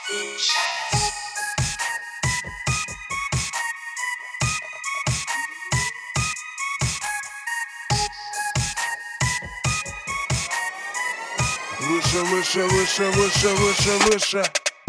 Выше, выше, выше, выше, выше, выше.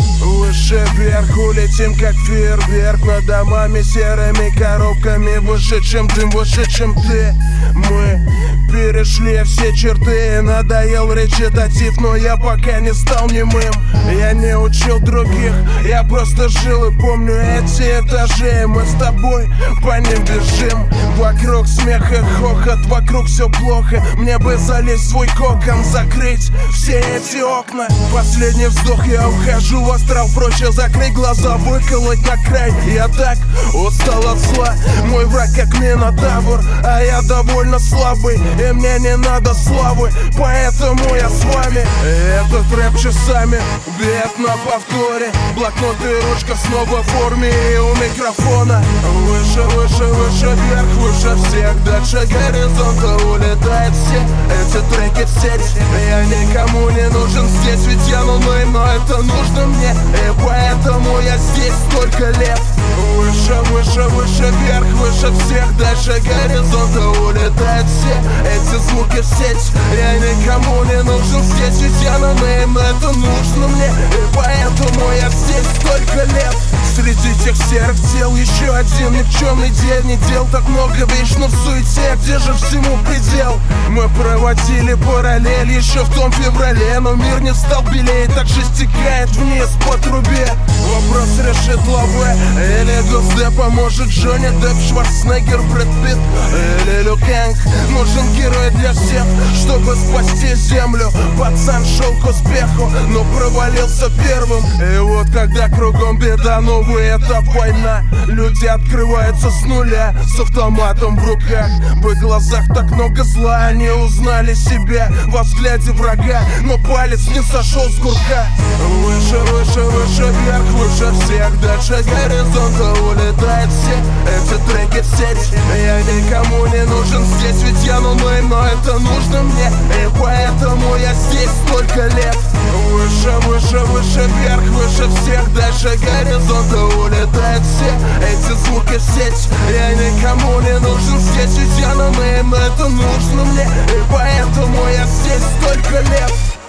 Выше вверх улетим, как фейерверк. Над домами серыми коробками. Выше, чем дым, выше, чем ты. Мы перешли все черты. Надоел речитатив, но я пока не стал немым. Я не учил других, я просто жил и помню эти этажи. Мы с тобой по ним бежим. Вокруг смех и хохот, вокруг все плохо. Мне бы залезть в свой кокон, закрыть все эти окна. Последний вздох, я ухожу в астрал. Проще закрыть глаза, выколоть на край. Я так устал от зла. Мой враг как минотавр, а я довольно слабый. И мне не надо славы, поэтому я с вами. Этот рэп часами бьет на повторе. Блокнот и ручка снова в форме. И у микрофона выше, выше, выше, вверх, выше всех. Дальше горизонта улетают все эти треки в сеть. Я никому не нужен здесь, ведь я нонейм, но это нужно мне. И поэтому я здесь столько лет. Выше, выше, выше, вверх, выше всех. Дальше горизонта улетают все эти звуки в сеть. Я никому не нужен здесь, ведь я нонейм, но это нужно мне. И поэтому я здесь столько лет. Среди тех серых тел еще один никчемный день. Не дел так много, вечно в суете, где же всему предел? Мы проводили параллель еще в том феврале, но мир не стал белее, так же стекает вниз по трубе. Вопрос решит Лаве или Госде, поможет Джонни Депп, Шварценеггер, Брэд Питт или Лю Кэнг. Нужен герой для всех, чтобы спасти землю. Пацан шел к успеху, но провалился первым. И вот когда кругом беда, новый этап война. Люди открываются с нуля, с автоматом в руках. В их глазах так много зла, они узнали себя во взгляде врага, но палец не сошел с курка. Выше, выше, выше, вверх, выше всех. Дальше горизонта улетают все эти треки в сеть. Я никому не нужен здесь, ведь я нонейм, но это нужно мне. И поэтому я здесь столько лет. Выше, выше, выше, вверх, выше всех. Дальше горизонта улетают все эти звуки в сеть. Я никому не нужен здесь, ведь я нонейм, но это нужно мне. И поэтому я здесь столько лет.